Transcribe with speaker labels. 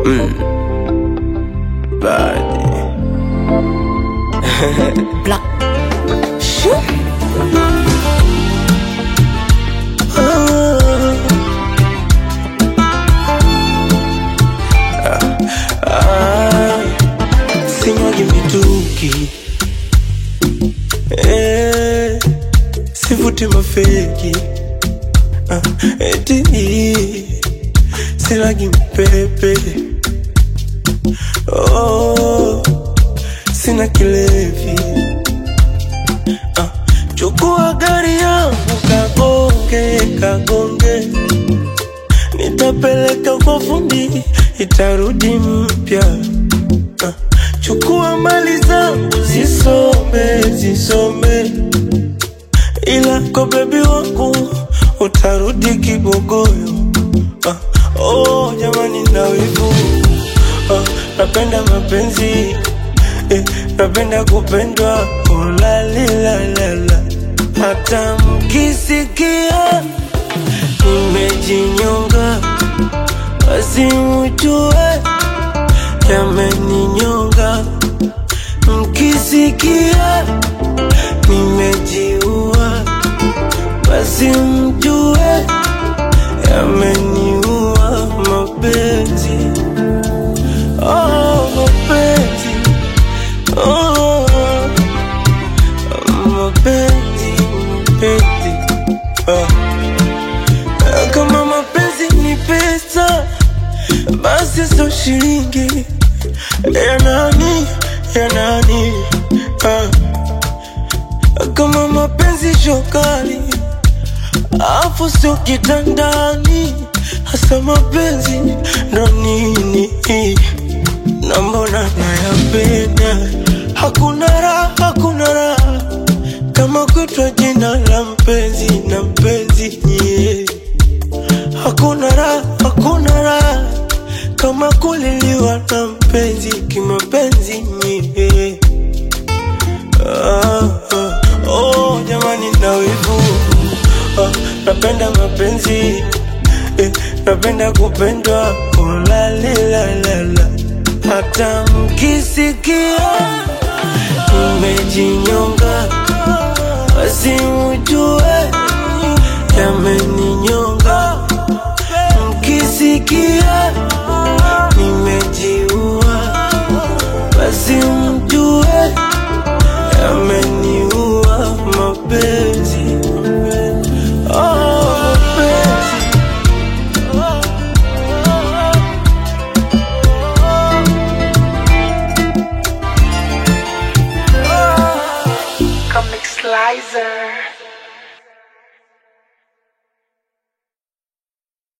Speaker 1: Body.
Speaker 2: Black. Shoot.
Speaker 1: Sinyagi mitungi, sivuti mafeki, eti silagi mpepe, sina kilevi. Chukua gari yangu kagonge, nitapeleka kwa fundi, itarudi mpya. Chukua mali zangu zisome, ila kwa baby wangu utarudi kibogoyo. Jamani na wivu, napenda mapenzi, napenda kupendwa, la. Hata mkisikia nimejinyonga, basi mjue yameninyonga. Mkisikia nimejiua, basi mjue yameniua. Mapenzi, mapenzi, mapenzi. Kama mapenzi ni pesa, basi so shilingi ya nani? Kama mapenzi shokali, afu sio kitandani, hasa mapenzi ndo nini? Na mbona nayapenda? Hakuna raha kama kutwa jina la mpenzi na mpenzi, yeah. Hakuna raha kama kuliliwa na mpenzi kimapenzi, yeah. Jamani na wivu, napenda mapenzi, napenda kupendwa, la. Hata mkisikia nimejinyonga, basi mjue yameninyonga. Mkisikia nimejiua, basi mjue yameniua. Mapenzi, mapenzi.
Speaker 2: Comic Slicer.